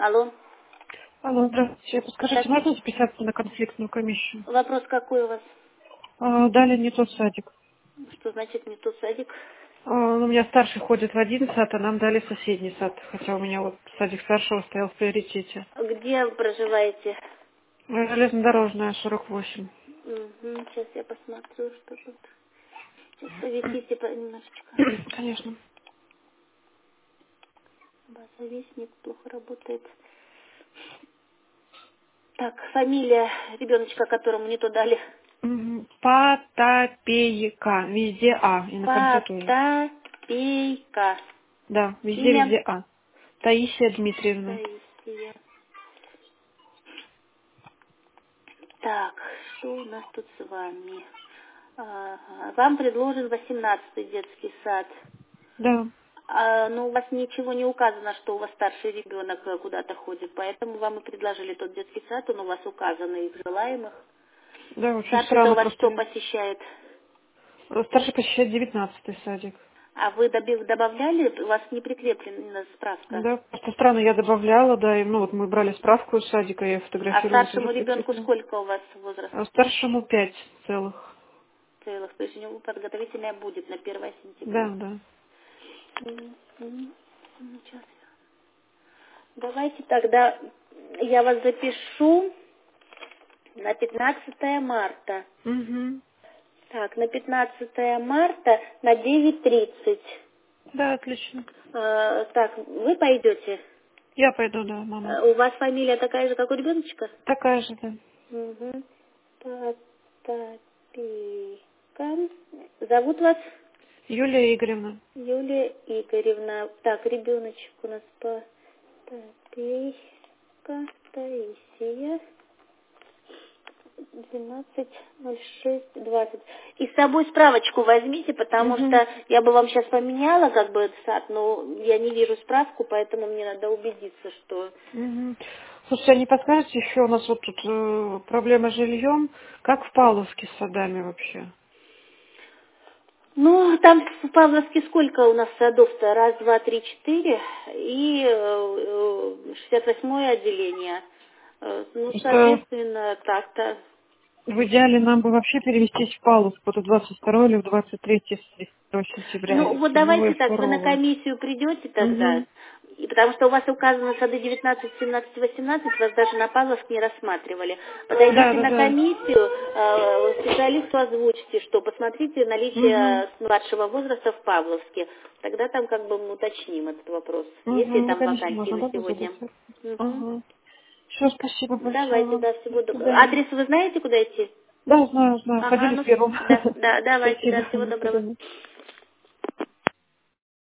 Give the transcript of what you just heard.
Алло. Алло, здравствуйте. Подскажите, Так, можно записаться на конфликтную комиссию? вопрос какой у вас? Дали не тот садик. Что значит не тот садик? У меня старший ходит в один сад, а нам дали соседний сад. Хотя у меня вот садик старшего стоял в приоритете. Где вы проживаете? Железнодорожная, 48. Угу, сейчас я посмотрю, что тут. Сейчас повисите немножечко. Конечно. Базовестник плохо работает. Так, фамилия ребеночка, которому не то дали. Потапейка. Везде А. И на конце тоже. Потапейка. Да, Имя? везде А. Таисия Дмитриевна. Таисия. Так, что у нас тут с вами? Ага. Вам предложен 18-й детский сад. Да. Но у вас ничего не указано, что у вас старший ребенок куда-то ходит, поэтому вам и предложили тот детский сад, он у вас указан из желаемых. Да, очень Старший-то у странно вас просто. что посещает? Старший посещает 19-й садик. А вы добавляли, у вас не прикреплена справка. Да, просто странно, я добавляла, да, и, ну вот мы брали справку из садика, я ее А фотографировала, тоже старшему ребенку прикрепила. сколько у вас возраст? А старшему 5 целых. Целых, то есть у него подготовительная будет на 1 Да, сентября. да. Сейчас. Давайте тогда я вас запишу на 15 марта. Угу. Так, на 15 марта на 9:30. Да, отлично. Так, вы пойдете? Я пойду, да, мама. У вас фамилия такая же, как у ребеночка? Такая же, да. Угу. Потапика. Зовут вас? Юлия Игоревна. Юлия Игоревна. Так, ребеночек у нас Потапейка Таисия. 12:06:20. И с собой справочку возьмите, потому Угу. что я бы вам сейчас поменяла как бы этот сад, но я не вижу справку, поэтому мне надо убедиться, что... Угу. Слушайте, а не подскажете еще, у нас вот тут проблема с жильем, как в Павловске с садами вообще? Ну, там в Павловске сколько у нас садов-то? Раз, два, три, четыре. И 68-е отделение. Ну, Просто соответственно, так-то. в идеале нам бы вообще перевестись в Павловск, вот в 22 или в 23 сентября, Ну, или в вот 1 давайте и так, вы на 2. комиссию придете тогда, Угу. и потому что у вас указаны сады 19, 17, 18, вас даже на Павловск не рассматривали. Да, Подойдите да, на да. комиссию, специалисту озвучите, что посмотрите Угу. наличие младшего возраста в Павловске. Тогда там как бы мы уточним этот вопрос, есть ли Угу. Ну, там конечно, вакансии можно, на да, сегодня. задать? Мгм. Ага. Все, спасибо большое Давайте, вам. да, всего До доброго. свидания. Адрес вы знаете, куда идти? Да, знаю, знаю. Ага, Ходили ну, с первым. да, давайте, Спасибо. да, всего До доброго. свидания.